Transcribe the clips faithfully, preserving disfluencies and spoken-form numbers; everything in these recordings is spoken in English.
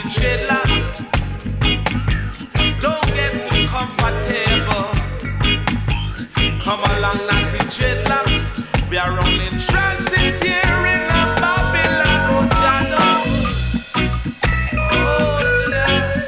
dreadlocks. Don't get too comfortable. Come along, naughty dreadlocks. We are only transit here in a Babylon, oh Jano. Oh Jah.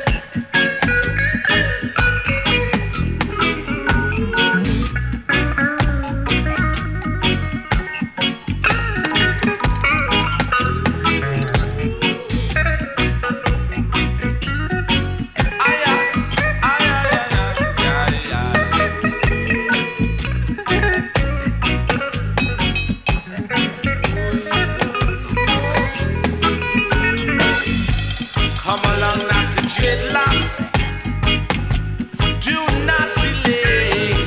Dreadlocks, do not delay.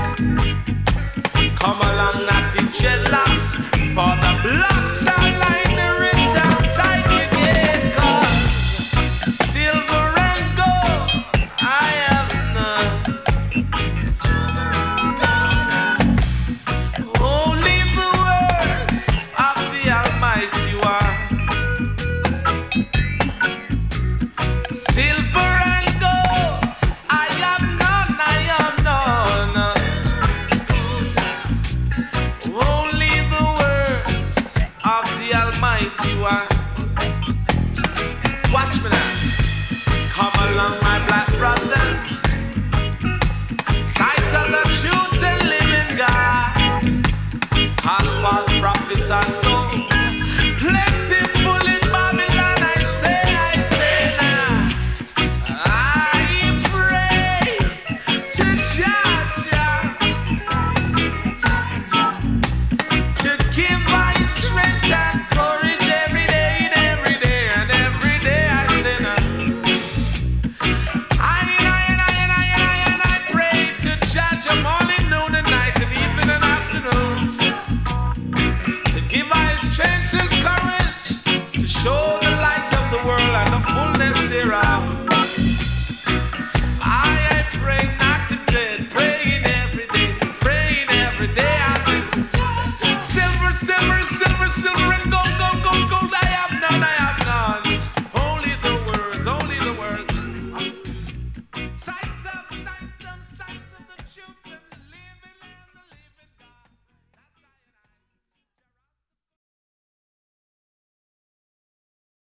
Come along, naughty dreadlocks, for the blocks are like the wrists outside your gate. 'Cause silver and gold I have none. Only the words of the Almighty One. Silver and gold, I have none, I have none. Only the words of the Almighty One. Watch me now. Come along, my black brothers. Sight of the truth and living God. As false prophets are so.